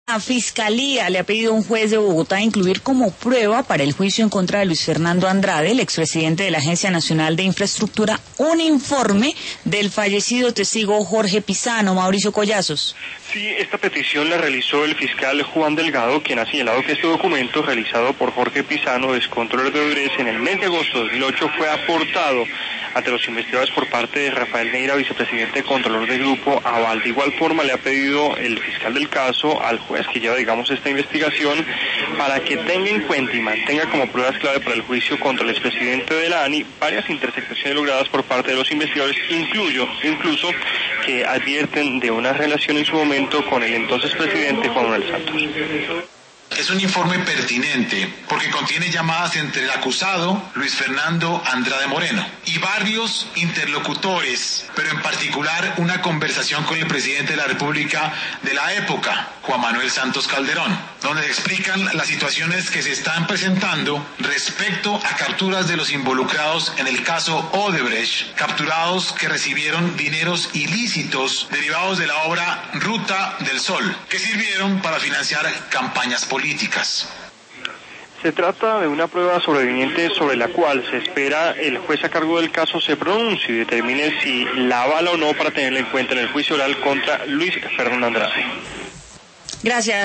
La Fiscalía le ha pedido a un juez de Bogotá incluir como prueba para el juicio en contra de Luis Fernando Andrade, el expresidente de la Agencia Nacional de Infraestructura, un informe del fallecido testigo Jorge Pizano. Mauricio Collazos. Sí, esta petición la realizó el fiscal Juan Delgado, quien ha señalado que este documento realizado por Jorge Pizano, excontrolor de Odebrecht, en el mes de agosto de 2008 fue aportado ante los investigadores por parte de Rafael Neira, vicepresidente controlador del Grupo Aval. De igual forma le ha pedido el fiscal del caso al juez que lleva, esta investigación, para que tenga en cuenta y mantenga como pruebas clave para el juicio contra el expresidente de la ANI varias intersecciones logradas por parte de los investigadores, incluso que advierten de una relación en su momento con el entonces presidente Juan Manuel Santos. Es un informe pertinente porque contiene llamadas entre el acusado, Luis Fernando Andrade Moreno, y varios interlocutores, pero en particular una conversación con el presidente de la República de la época, Juan Manuel Santos Calderón, donde se explican las situaciones que se están presentando respecto a capturas de los involucrados en el caso Odebrecht, capturados que recibieron dineros ilícitos derivados de la obra Ruta del Sol, que sirvieron para financiar campañas políticas. Se trata de una prueba sobreviviente sobre la cual se espera el juez a cargo del caso se pronuncie y determine si la avala o no para tenerla en cuenta en el juicio oral contra Luis Fernando Andrade. Gracias.